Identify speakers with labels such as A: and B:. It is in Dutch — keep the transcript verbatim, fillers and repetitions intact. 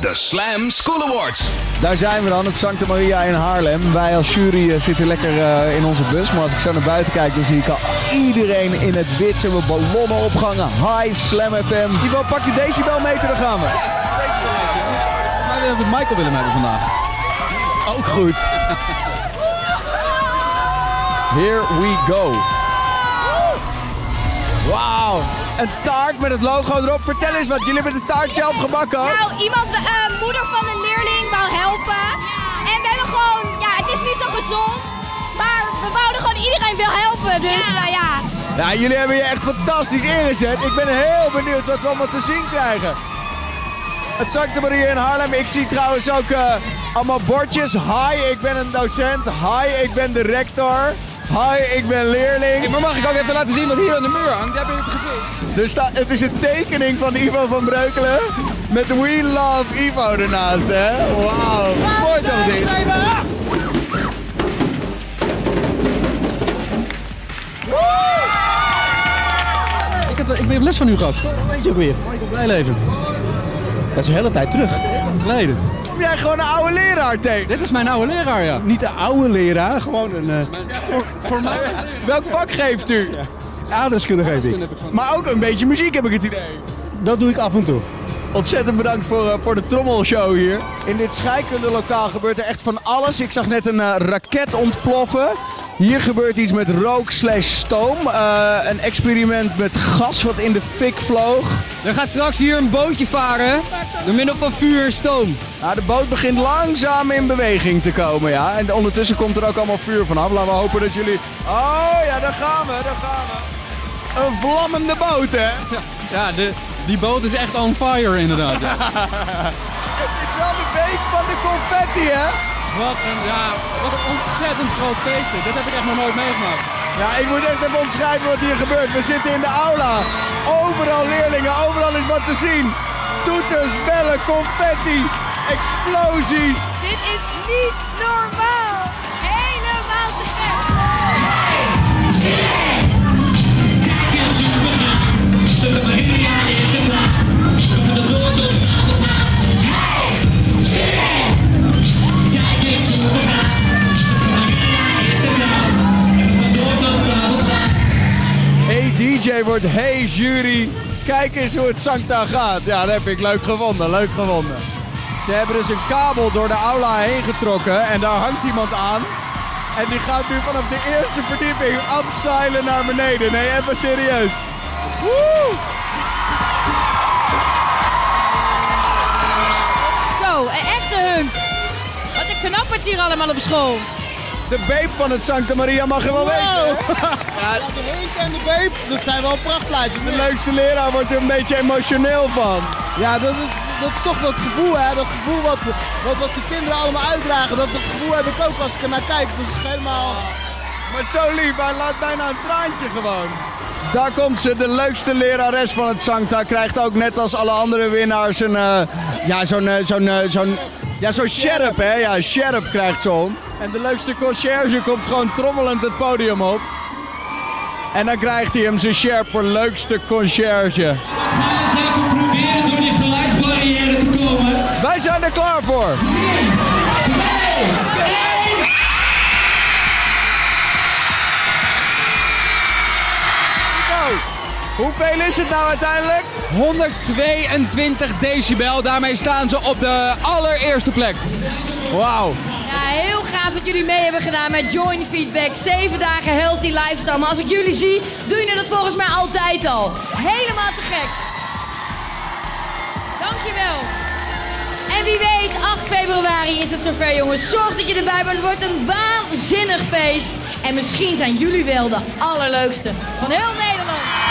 A: De Slam School Awards.
B: Daar zijn we dan, het Santa Maria in Haarlem. Wij als jury uh, zitten lekker uh, in onze bus. Maar als ik zo naar buiten kijk, dan zie ik al iedereen in het wit. Ze hebben ballonnen opgehangen. Hi, Slam F M. Ivo, pak je decibelmeter, dan gaan we.
C: Maar we hebben Michael willen hebben vandaag.
B: Ook goed. Here we go. Wauw. Een taart met het logo erop. Vertel eens wat, jullie hebben de taart zelf gebakken ook?
D: Nou, iemand, uh, moeder van een leerling wou helpen. En we hebben gewoon, ja, het is niet zo gezond. Maar we wouden gewoon iedereen wil helpen, dus ja. nou ja.
B: Ja, jullie hebben je echt fantastisch ingezet. Ik ben heel benieuwd wat we allemaal te zien krijgen. Het Santa Maria in Haarlem. Ik zie trouwens ook uh, allemaal bordjes. Hi, ik ben een docent. Hi, ik ben de rector. Hi, ik ben leerling.
C: Maar mag ik ook even laten zien wat hier aan de muur hangt? Heb je het gezien?
B: Er staat, het is een tekening van Ivo van Breukelen met We Love Ivo ernaast, hè? Wauw. Mooi toch dit?
C: Ik heb, ik heb les van u gehad.
E: Weet je ook weer?
C: Michael Blijleven.
E: Dat is een hele tijd terug.
C: Geleden.
B: Kom jij gewoon een oude leraar tegen?
C: Dit is mijn oude leraar, ja.
E: Niet de oude leraar, gewoon een... Uh,
C: voor, voor mij.
B: Welk vak geeft u?
E: Ja. Aardrijkskunde geef ik.
B: Maar ook een beetje muziek, heb ik het idee.
E: Dat doe ik af en toe.
B: Ontzettend bedankt voor, uh, voor de trommelshow hier. In dit scheikundelokaal gebeurt er echt van alles. Ik zag net een uh, raket ontploffen. Hier gebeurt iets met rook slash stoom. Uh, een experiment met gas wat in de fik vloog.
F: Er gaat straks hier een bootje varen. Door middel van vuur en stoom.
B: Nou, de boot begint langzaam in beweging te komen, ja. En ondertussen komt er ook allemaal vuur vanaf. Laten we hopen dat jullie... Oh ja, daar gaan we, daar gaan we. Een vlammende boot, hè?
F: Ja, ja de, die boot is echt on fire inderdaad. Ja.
B: Het is wel de week van de confetti, hè?
F: Wat een, ja, wat een ontzettend groot feest. Dit heb ik echt nog nooit meegemaakt.
B: Ja, ik moet echt even omschrijven wat hier gebeurt. We zitten in de aula. Overal leerlingen, overal is wat te zien. Toeters, bellen, confetti, explosies.
D: Dit is niet normaal. Helemaal te gek.
G: Santa Maria is het daar. We gaan er door tot s'avonds laat. Hey, chillen. Kijk eens hoe we gaan. Santa Maria is het daar. En we gaan door tot s'avonds laat.
B: Hey D J wordt hey jury. Kijk eens hoe het Sancta gaat. Ja, dat heb ik leuk gevonden, leuk gevonden. Ze hebben dus een kabel door de aula heen getrokken en daar hangt iemand aan. En die gaat nu vanaf de eerste verdieping upseilen naar beneden. Nee, even serieus. Woe!
H: Zo, een echte hunk. Wat een knappert hier allemaal op school.
B: De beep van het Santa Maria mag er wel
I: wow.
B: wezen.
I: Ja, de hunk en de beep, dat zijn wel prachtplaatjes.
B: De leukste leraar wordt er een beetje emotioneel van.
I: Ja, dat is, dat is toch dat gevoel, hè? Dat gevoel wat, wat, wat die kinderen allemaal uitdragen. Dat, dat gevoel heb ik ook als ik er naar kijk. Dat is helemaal...
B: Maar zo lief, hij laat bijna een traantje gewoon. Daar komt ze, de leukste lerares van het Sancta. Krijgt ook net als alle andere winnaars een, uh, ja, zo'n, uh, zo'n, uh, zo'n, ja, zo'n sjerp, hè. Ja, sjerp krijgt ze om. En de leukste conciërge komt gewoon trommelend het podium op. En dan krijgt hij hem zijn sjerp voor leukste conciërge.
G: Proberen door die geluidsbarrière te komen.
B: Wij zijn er klaar voor. Hoeveel is het nou uiteindelijk?
F: honderdtweeëntwintig decibel. Daarmee staan ze op de allereerste plek.
B: Wauw.
H: Ja, heel gaaf dat jullie mee hebben gedaan met Join Feedback. Zeven dagen healthy lifestyle. Maar als ik jullie zie, doen jullie dat volgens mij altijd al. Helemaal te gek. Dankjewel. En wie weet, acht februari is het zover, jongens. Zorg dat je erbij bent. Het wordt een waanzinnig feest. En misschien zijn jullie wel de allerleukste van heel Nederland.